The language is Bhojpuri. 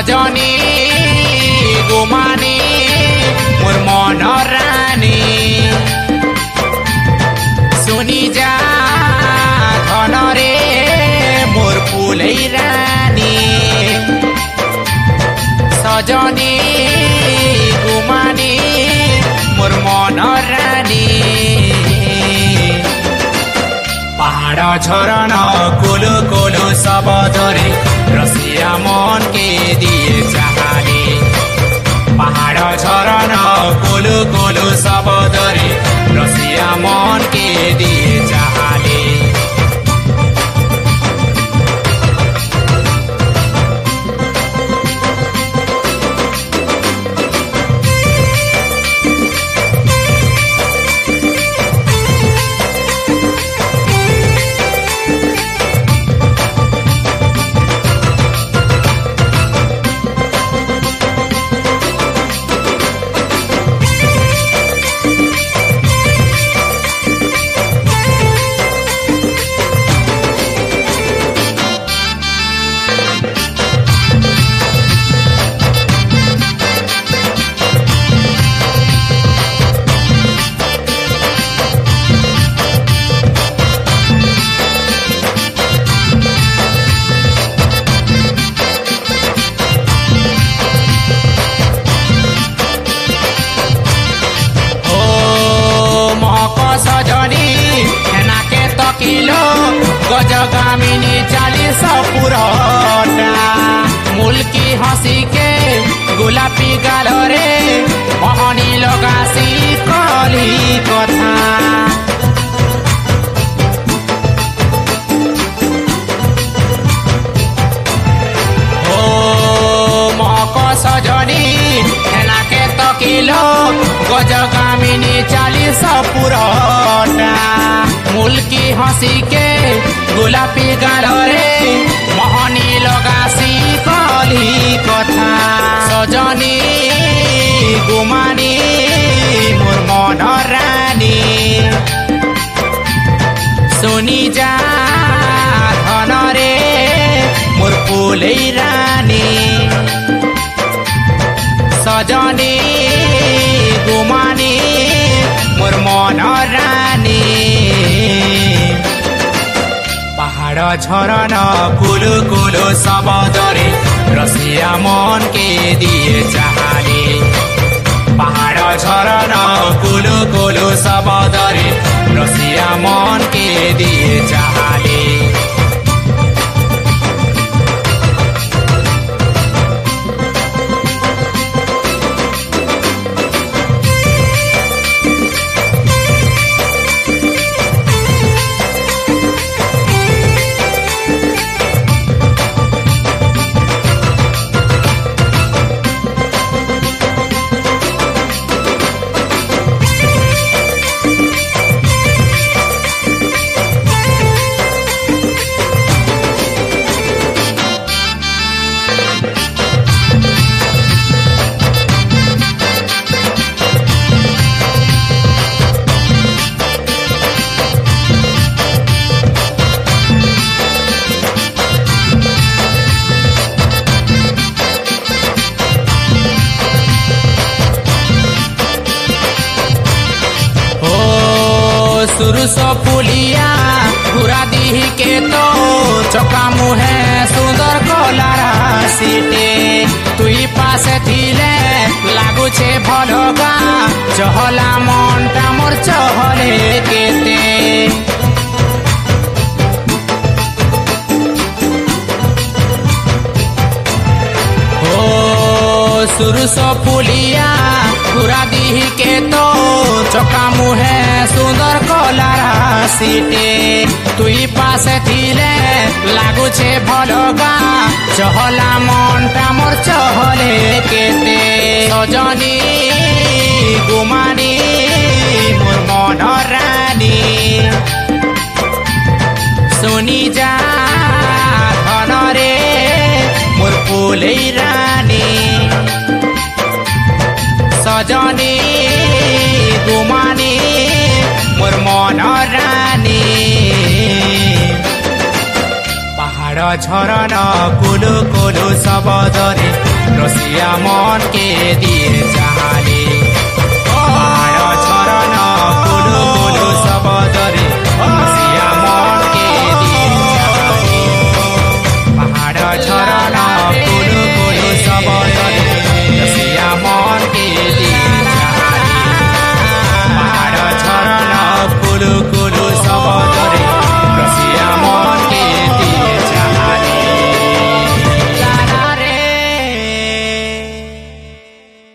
सजनी गुमानी मोर मन रानी सुनी जा धन रे मोर फुलै रानी सजनी गुमानी मोर मन रानी पहाड़ झरना कोलो कोलो सबदरे रसिया मन के दिए चाहाले पहाड़ झरना कोलो कोलो सबदरे रसिया मन के दिए चाहाले सजनी हेना के तकिलो गजगामिनी 40 पुरटा मुल्की हंसी के गुलापी गाल रे मोहनी लगासी कली कथा ओ महक सजनी हेना के तकिलो गजगामिनी 40 पुरटा मुल्की हंसी के गुलापी गाल रे मोहनी लगासी कली कथा सजनी गुमानी मोर मन रानी सुनी जा धन रे मोर फुलै रानी सजनी गुमानी मोर मन रानी पहाड़ झरना कुलो कुलो सबदरे रसिया मन के दिए चाहाले पहाड़ झरना कुलो कुलो सबदरे रसिया मन के दिए चाहाले सुरुस पुलिया पूरा दी के तो चका मुहे सुंदर कलारा सीटे तुई पास थिले लागु छे भलगा चहला मनटा मोर चहले केते ओ सुरुस पुलिया पूरा दी के तो चका मुहे सुंदर कलारा सीटे तुई पास थिले लागु छे भलगा चहला मनटा मोर चहले केते सजनी गुमानी मोर मन रानी सुनी जा धन रे मोर फुलै रानी सजनी गुमानी मोर मन रानी पहाड़ झरना कुलो कुलो सबदरे रसिया मन के दिए जहानी